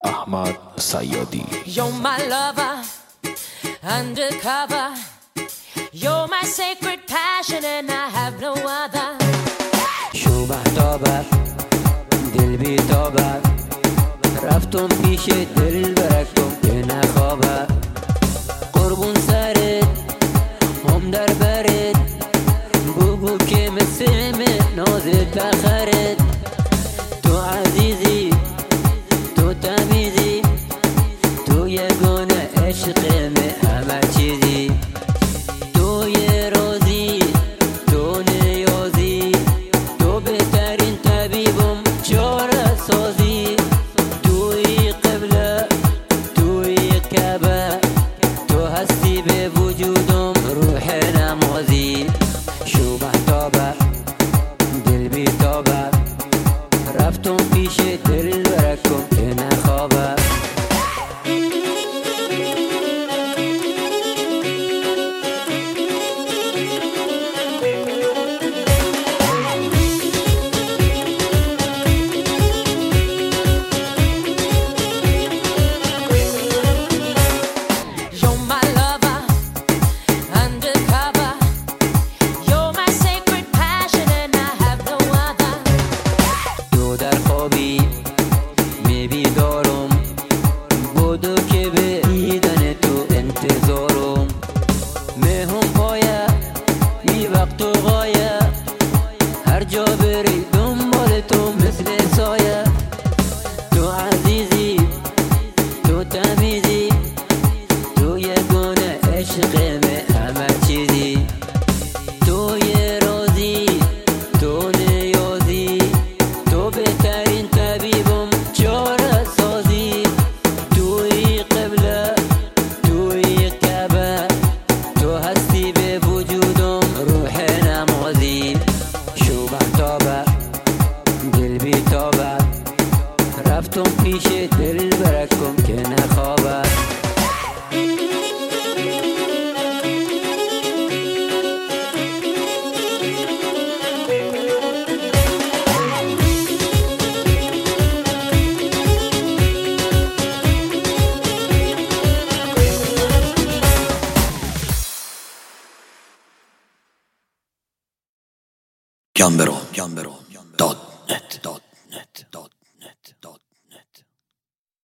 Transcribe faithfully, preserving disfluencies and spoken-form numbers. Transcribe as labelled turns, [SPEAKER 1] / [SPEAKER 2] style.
[SPEAKER 1] احمد صیادی.
[SPEAKER 2] You're my lover, undercover. You're my sacred passion and I have no other.
[SPEAKER 3] شو محتابه دل بی تابه، رفتم پیش دل برکتم که نخوابه. قربون سرت هم در برت، بگو که مثل من نازت بخرت. تو عزیزی تو تمیزی، تو یگانه عشق من همه چیزی. تو یه رازی تو نیازی، تو بهترین طبیبم چاره سازی. توی قبله توی کعبه، تو هستی به وجودم روح نمازی. شو محتابه دل بی تابه، رفتم پیش دل برکم که نخوابه. هر جا بری دنبال تو مثل سایه. تو عزیزی تو تمیزی، تو یگانه عشق من همه چیزی. تو یه رازی تو نیازی، تو بهترین طبیبم چاره سازی. توی قبله توی کعبه، تو هستی به وجودم روح نمازی. شو محتابه دل بی تابه، رفتم پیش دل برکم که نخوابه.
[SPEAKER 1] جان برو جان برو داد